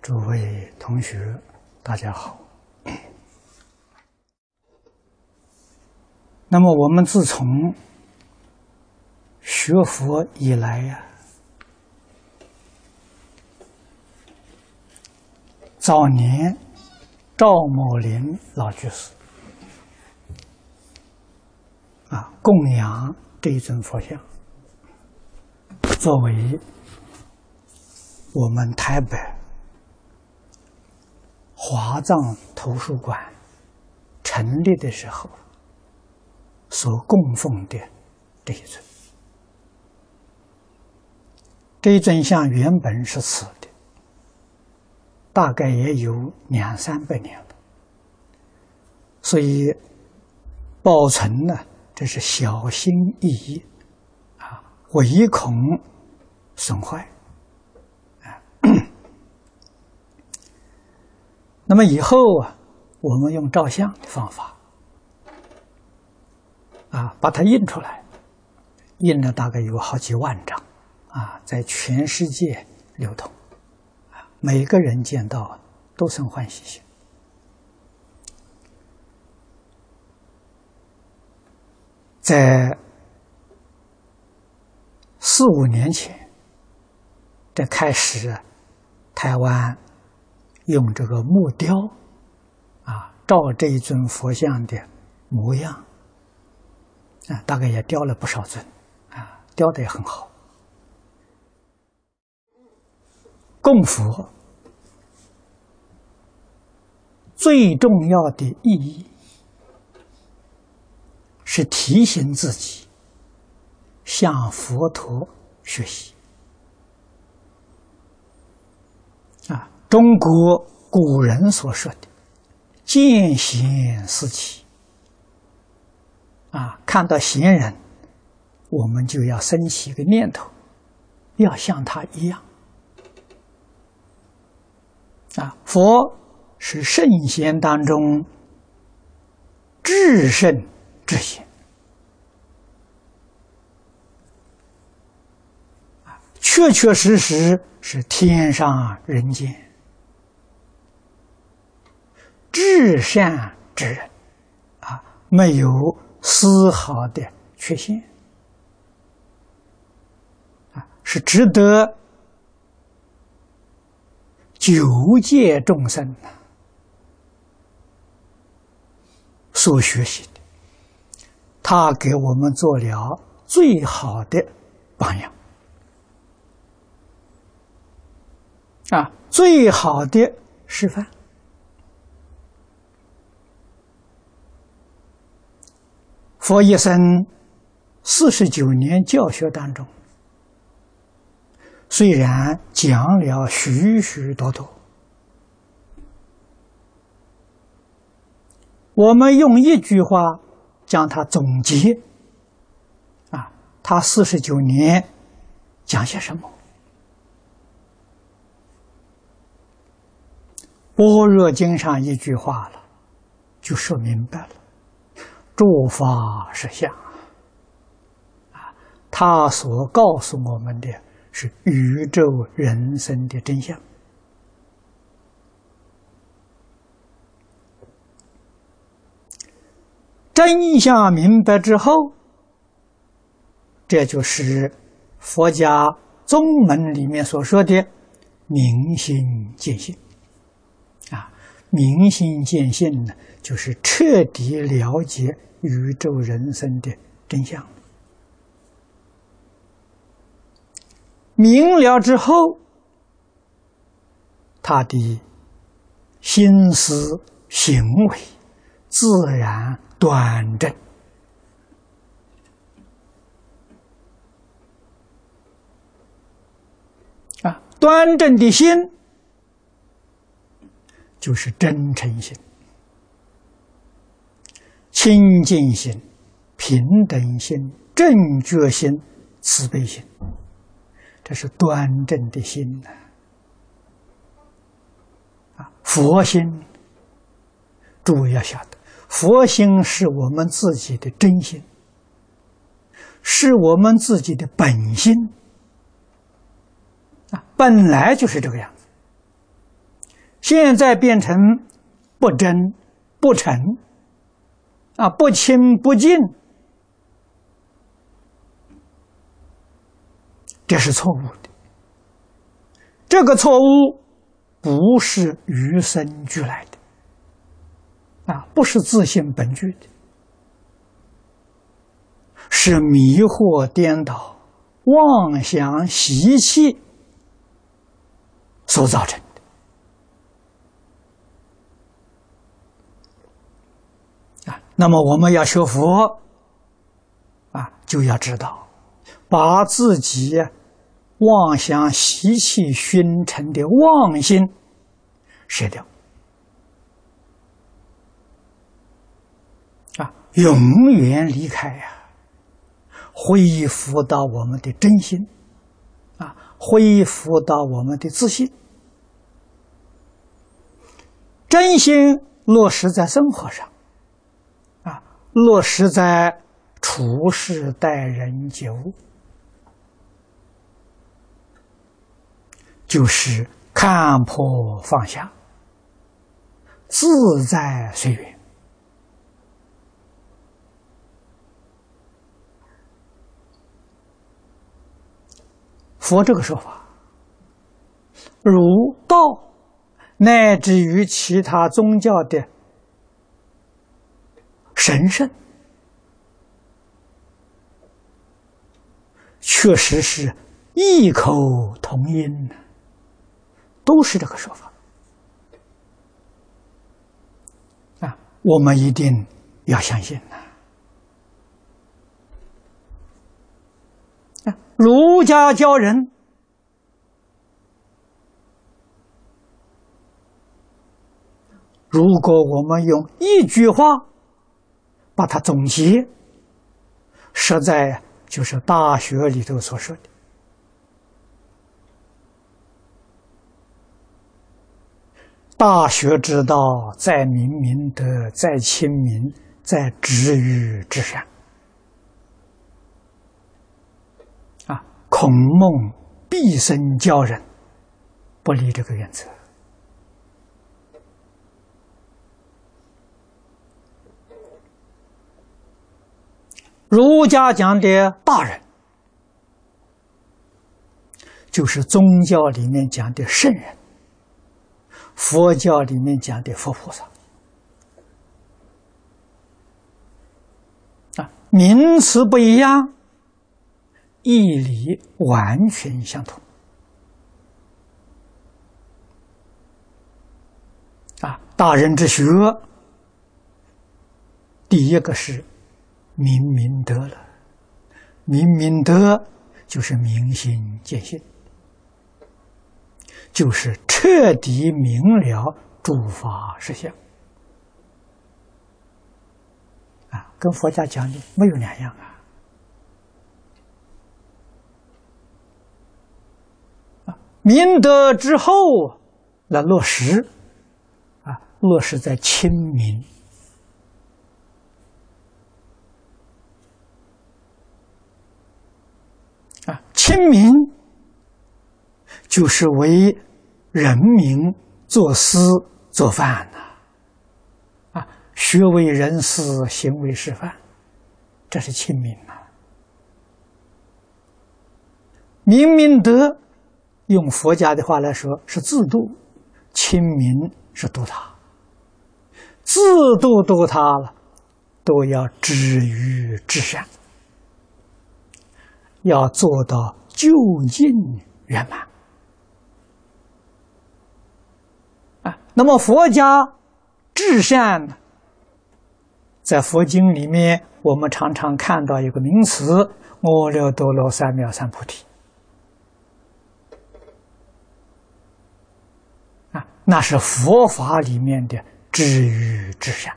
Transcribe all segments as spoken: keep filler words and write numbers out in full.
诸位同学，大家好。那么我们自从学佛以来呀、啊，早年赵某林老居士啊，供养这一尊佛像，作为我们台北华藏图书馆成立的时候所供奉的这一尊。这一尊像原本是瓷的，大概也有两三百年了，所以保存呢，这是小心翼翼啊，唯恐损坏。那么以后啊，我们用照相的方法啊，把它印出来，印了大概有好几万张啊，在全世界流通啊，每个人见到都生欢喜心。在四五年前，这开始台湾用这个木雕啊，照这一尊佛像的模样啊，大概也雕了不少尊啊，雕得也很好。供佛最重要的意义是提醒自己向佛陀学习啊。中国古人所说的见贤思齐啊，看到贤人，我们就要升起一个念头，要像他一样啊。佛是圣贤当中至圣至贤啊，确确实实是天上人间至善之人啊，没有丝毫的缺陷啊，是值得九界众生所学习的。他给我们做了最好的榜样啊，最好的示范。佛一生四十九年教学当中，虽然讲了许许多多，我们用一句话将它总结啊，他四十九年讲些什么？般若经上一句话了，就说明白了。诸法实相啊，他所告诉我们的是宇宙人生的真相。真相明白之后，这就是佛家宗门里面所说的明心见性啊。明心见性呢，就是彻底了解宇宙人生的真相。明了之后，他的心思行为自然端正啊，端正的心就是真诚心、清净心、平等心、正觉心、慈悲心，这是端正的心呢。啊，佛心，诸位要晓得，佛心是我们自己的真心，是我们自己的本心啊，本来就是这个样子。 现在变成不真、不诚啊，不清不净，这是错误的。这个错误不是与生俱来的啊，不是自性本具的，是迷惑颠倒、妄想习气所造成的啊。那么我们要学佛啊，就要知道把自己妄想习气熏成的妄心舍掉啊，永远离开呀、啊，恢复到我们的真心啊，恢复到我们的自信。真心落实在生活上啊，落实在处事待人接物，就是看破放下，自在随缘。佛这个说法，儒道乃至于其他宗教的神圣，确实是异口同音，都是这个说法啊，我们一定要相信呐。啊，儒家教人如果我们用一句话把它总结，实在就是《大学》里头所说的大学之道，在明明德，在亲民，在止于至善。啊，孔孟毕生教人，不离这个原则。儒家讲的大人，就是宗教里面讲的圣人，佛教里面讲的佛菩萨啊，名词不一样，义理完全相同啊。大人之学，第一个是明明德了，明明德就是明心见性，就是彻底明了诸法实相啊，跟佛家讲的没有两样啊。啊，明德之后来落实啊，落实在亲民。啊，亲民就是为人民做事做饭呐、啊，啊，学为人师，行为示范，这是亲民呐、啊。明明德，用佛家的话来说是自度，亲民是度他，自度度他了，都要止于至善。要做到究竟圆满啊！那么佛家至善，在佛经里面，我们常常看到一个名词“阿耨多罗三藐三菩提”啊，那是佛法里面的至于至善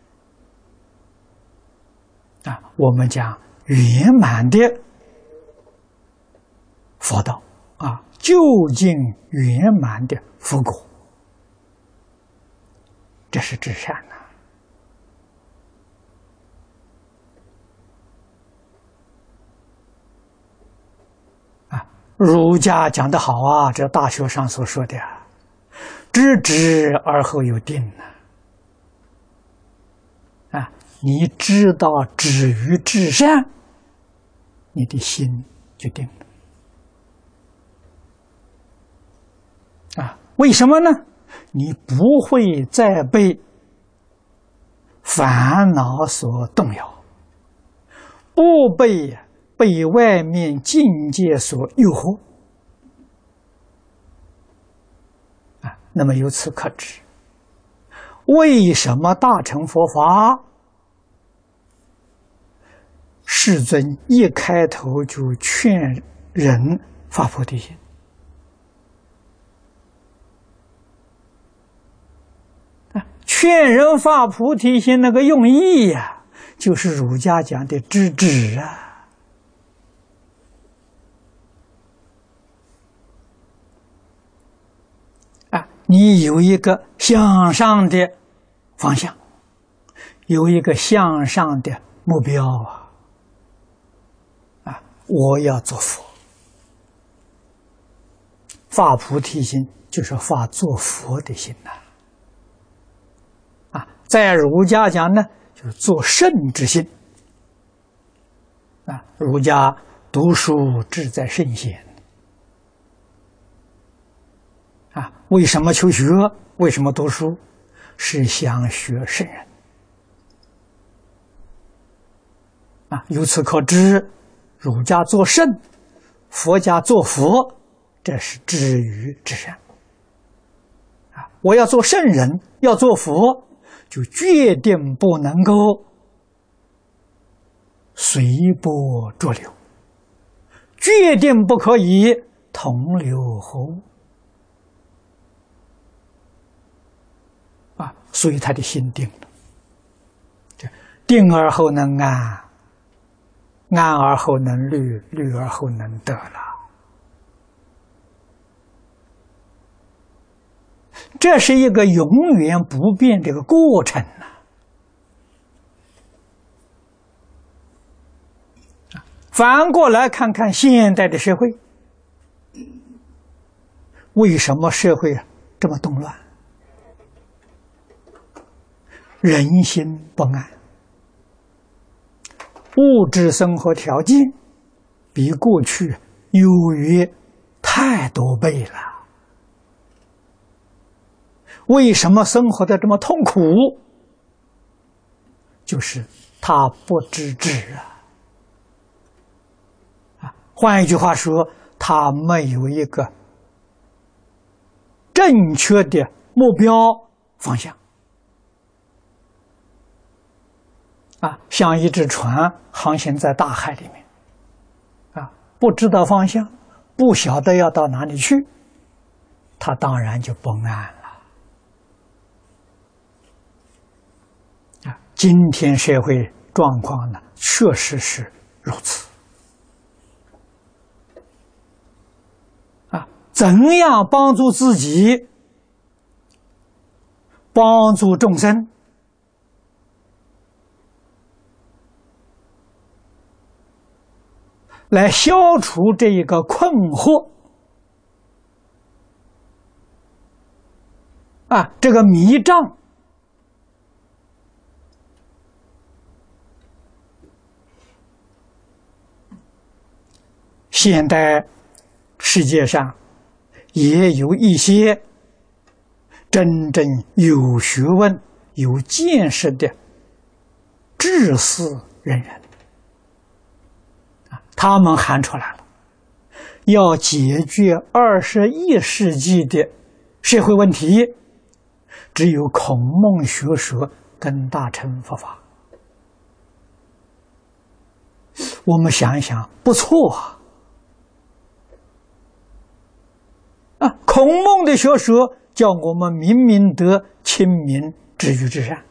啊。我们讲圆满的佛道啊，究竟圆满的佛果，这是至善呐、啊！啊，儒家讲得好啊，这大学上所说的啊， 知止而后有定呢。啊，你知道止于至善，你的心就定了。啊，为什么呢？你不会再被烦恼所动摇，不被被外面境界所诱惑。啊，那么由此可知，为什么大乘佛法世尊一开头就劝人发菩提心？劝人发菩提心那个用意呀、啊，就是儒家讲的知止啊。啊，你有一个向上的方向，有一个向上的目标啊。啊，我要做佛，发菩提心就是发做佛的心呐、啊。啊，在儒家讲呢，就是做圣之心。啊，儒家读书志在圣贤。啊，为什么求学？为什么读书？是想学圣人。啊，由此可知，儒家做圣，佛家做佛，这是知于至善。啊，我要做圣人，要做佛。就决定不能够随波逐流，决定不可以同流合污啊！所以他的心定了，定而后能安，安而后能虑，虑而后能得了。这是一个永远不变的一个过程呐、啊！反过来看看现代的社会，为什么社会这么动乱？人心不安，物质生活条件比过去优越太多倍了。为什么生活的这么痛苦？就是他不知止啊！啊，换一句话说，他没有一个正确的目标方向。啊，像一只船航行在大海里面，啊，不知道方向，不晓得要到哪里去，他当然就不安了。今天社会状况呢，确实是如此。啊，怎样帮助自己，帮助众生，来消除这一个困惑？啊，这个迷障。现代世界上也有一些真正有学问、有见识的知识人员，他们喊出来了，要解决二十一世纪的社会问题，只有孔孟学说跟大乘佛法。我们想一想，不错啊。啊，孔孟的学说叫我们明明德、亲民、知于至善。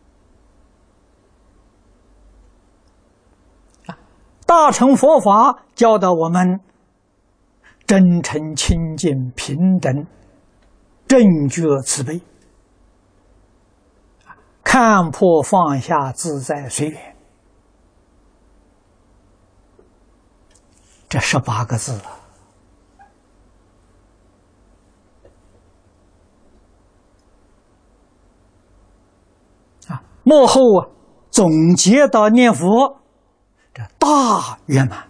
啊，大乘佛法教导我们真诚、清净、平等、正觉、慈悲，看破放下、自在随缘。这十八个字啊！ 幕后啊，总结到念佛，这大圆满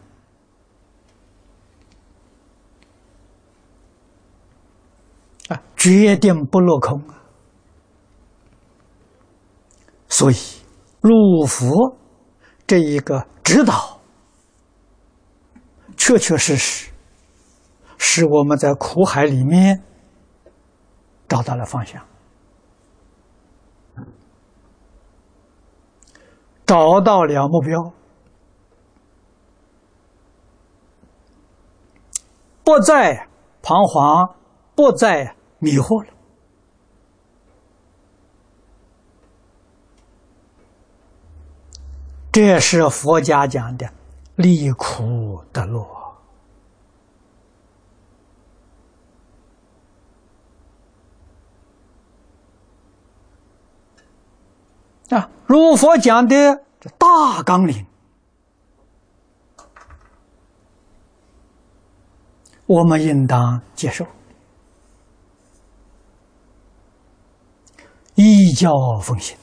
啊，决定不落空啊。所以入佛这一个指导，确确实实使我们在苦海里面找到了方向，找到了目标，不再彷徨，不再迷惑了。这是佛家讲的离苦得乐啊！如佛讲的这大纲领，我们应当接受，依教奉行。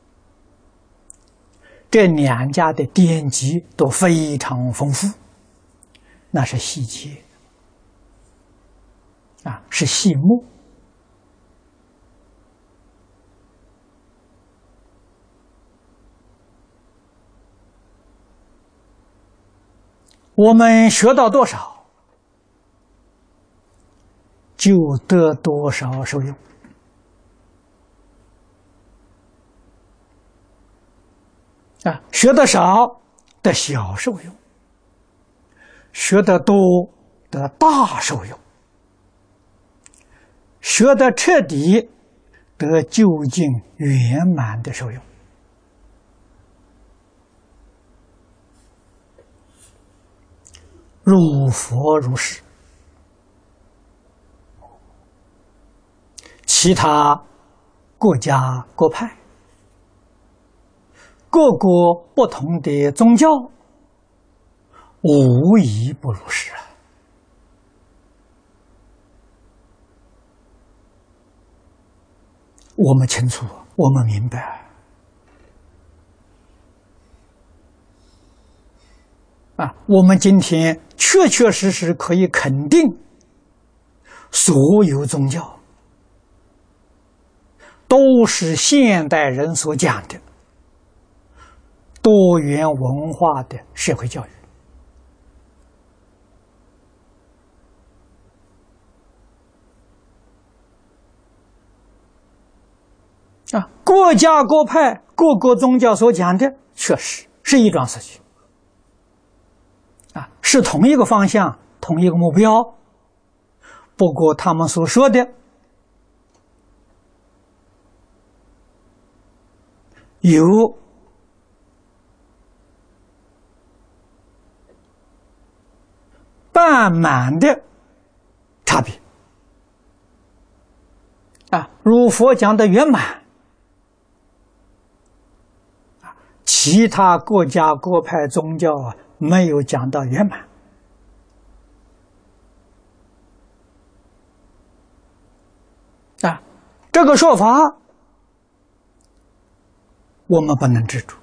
这两家的典籍都非常丰富，那是细节啊，是细目。我们学到多少，就得多少受用。啊，学得少得小受用，学得多得大受用，学得彻底得究竟圆满的受用。入佛如是，其他各家各派，各国不同的宗教，无一不如是啊！我们清楚，我们明白啊！我们今天确确实实可以肯定，所有宗教都是现代人所讲的多元文化的社会教育啊，各家各派各个宗教所讲的确实是一桩事情啊，是同一个方向，同一个目标。不过他们所说的有半满的差别啊，如佛讲的圆满，其他各家各派宗教啊没有讲到圆满啊，这个说法我们不能执着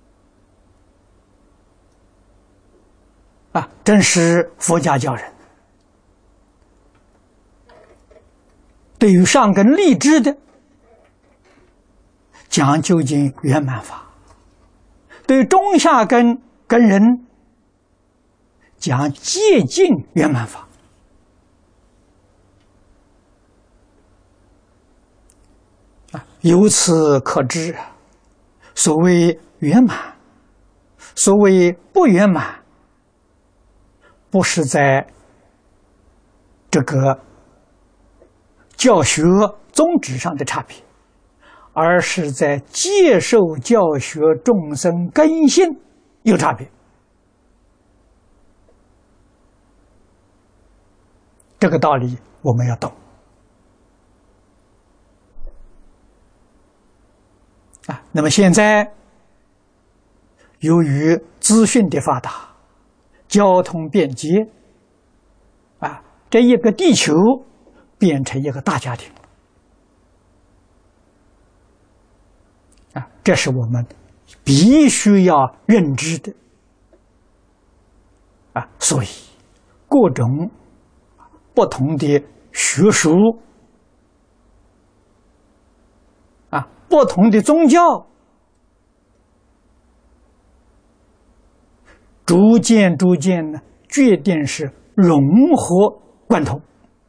啊，真是佛家教人对于上根立志的讲究竟圆满法，对中下根跟人讲接近圆满法啊，由此可知，所谓圆满，所谓不圆满，不是在这个教学宗旨上的差别，而是在接受教学众生根性有差别。这个道理我们要懂啊。那么现在由于资讯的发达，交通便捷啊，这一个地球变成一个大家庭啊， 这是我们必须要认知的啊。所以，各种不同的学术啊，不同的宗教，逐渐逐渐呢，决定是融合贯通。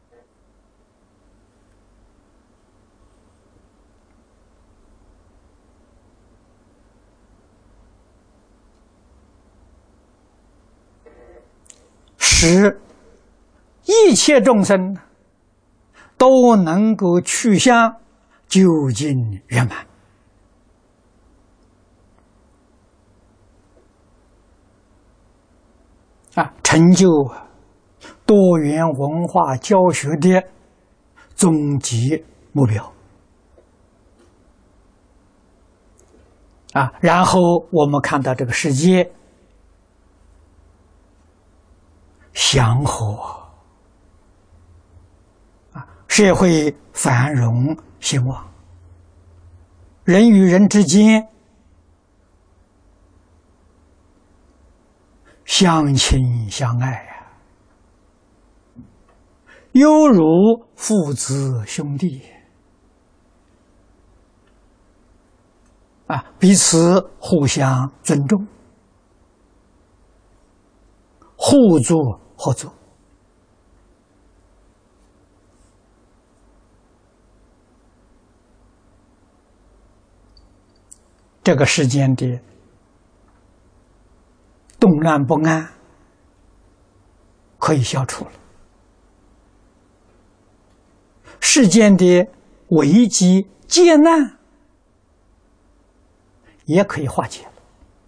使一切众生都能够趋向究竟圆满啊，成就多元文化教学的终极目标啊。然后我们看到这个世界祥和啊，社会繁荣兴旺，人与人之间相亲相爱啊，犹如父子兄弟啊，彼此互相尊重，互助合作。这个世间的动乱不安可以消除了，世间的危机艰难也可以化解了。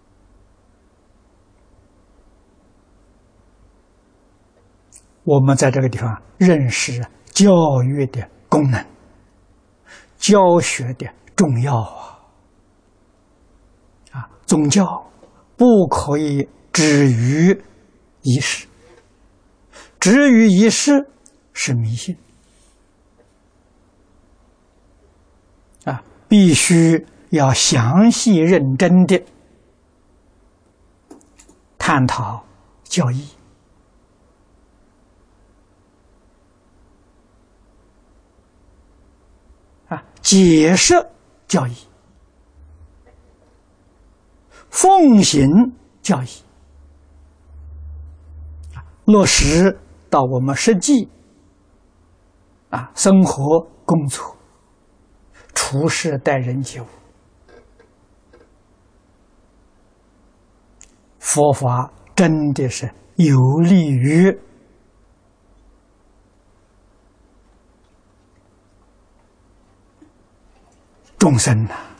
我们在这个地方认识教育的功能，教学的重要啊！啊，宗教不可以止于仪式，止于仪式是迷信啊！必须要详细认真的探讨教义。啊，解释教义，奉行教义，落实到我们实际啊生活、工作、处事、待人接物，佛法真的是有利于众生呐、啊，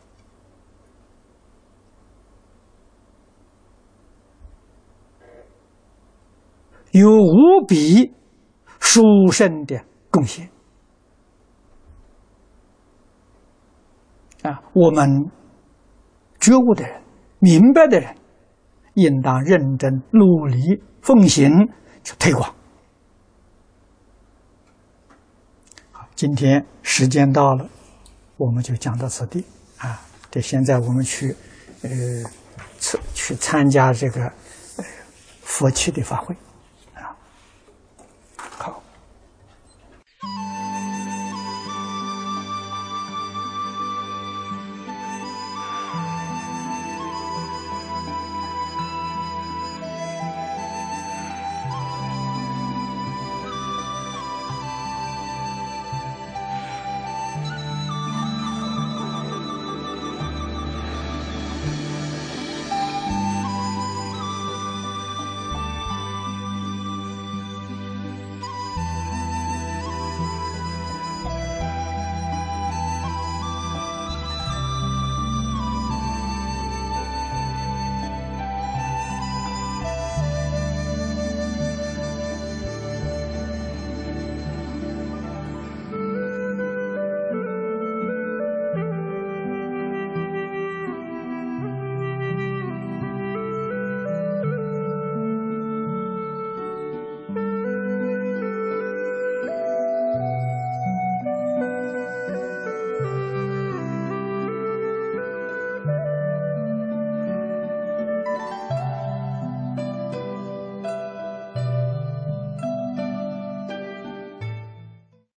有无比殊胜的贡献啊！我们觉悟的人、明白的人，应当认真努力奉行去推广。好，今天时间到了。我们就讲到此地啊！这现在我们去，呃，去参加这个呃佛七的法会。